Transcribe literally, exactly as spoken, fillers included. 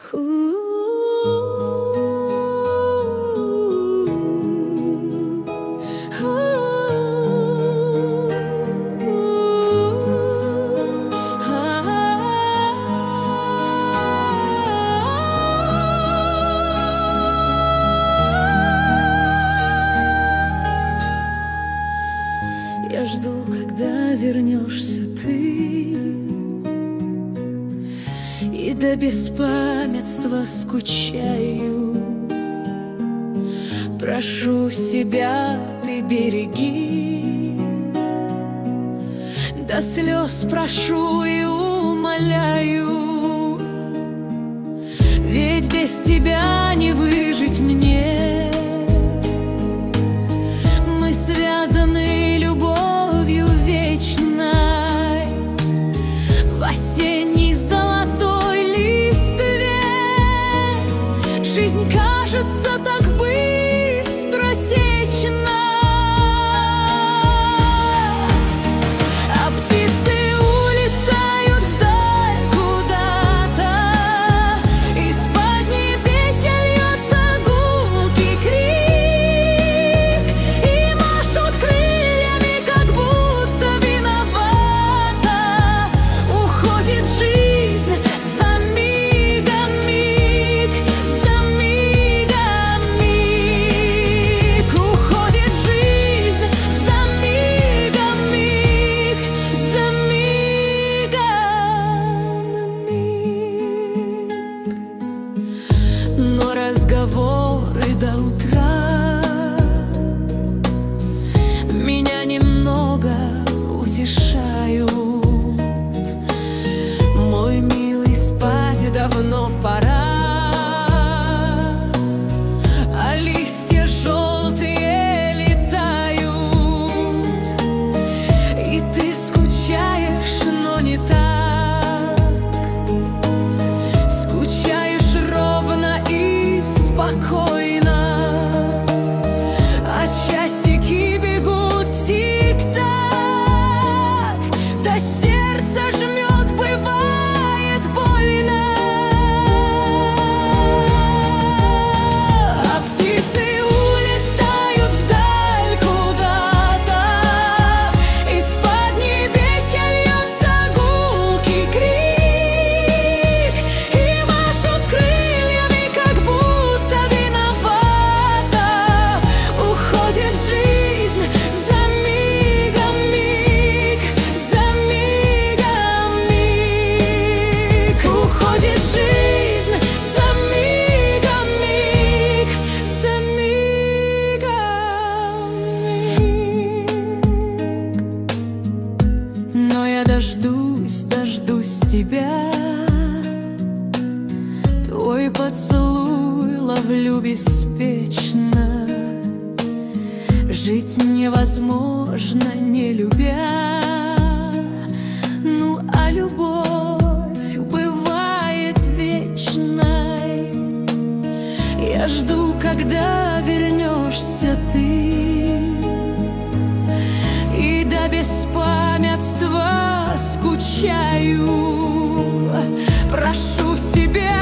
Я жду, когда вернешься ты, и до беспамятства скучаю. Прошу себя, ты береги, до слез прошу и умоляю, ведь без тебя не выжить мне. Мы связаны любовью вечной в осенней золотой листве. Жизнь кажется так быстротечна, а птицы улетают вдаль куда-то. Из-под небесья льется гулкий крик, и машут крыльями, как будто виновата. Уходит жизнь за мигом миг, за мигом миг. Уходит жизнь за мигом миг, за мигом миг. Но разговоры до утра меня немного утешают. Мой милый, спать давно пора, а листья желтые летают, и ты скучаешь, но не так. Скучаешь ровно и спокойно, а часики бегут тик-так, до сердца жмет, бывает больно. А птицы улетают вдаль куда-то. Из-под небесья льется гулкий крик, и машут крыльями, как будто виновата. Уходит жизнь за мигом миг, за мигом миг. Уходит жизнь за мигом миг, за мигом миг. Но я дождусь, дождусь тебя. Твой поцелуй ловлю беспечно. Жить невозможно, не любя. Ну, а любовь бывает вечной. Я жду, когда вернешься ты, и до беспамятства скучаю. Прошу себя,